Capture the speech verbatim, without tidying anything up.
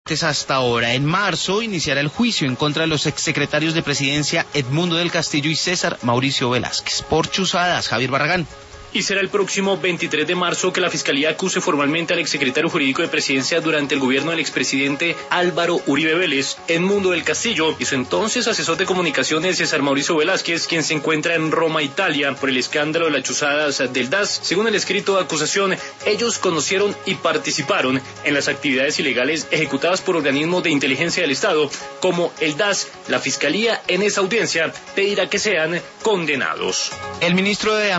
Hasta ahora, en marzo, iniciará el juicio en contra de los exsecretarios de Presidencia Edmundo del Castillo y César Mauricio Velázquez por chuzadas. Javier Barragán. Y será el próximo veintitrés de marzo que la Fiscalía acuse formalmente al exsecretario jurídico de Presidencia durante el gobierno del expresidente Álvaro Uribe Vélez, Edmundo del Castillo, y su entonces asesor de comunicaciones César Mauricio Velázquez, quien se encuentra en Roma, Italia, por el escándalo de las chuzadas del D A S. Según el escrito de acusación, ellos conocieron y participaron en las actividades ilegales ejecutadas por organismos de inteligencia del Estado, como el D A S. La Fiscalía en esa audiencia pedirá que sean condenados. El ministro de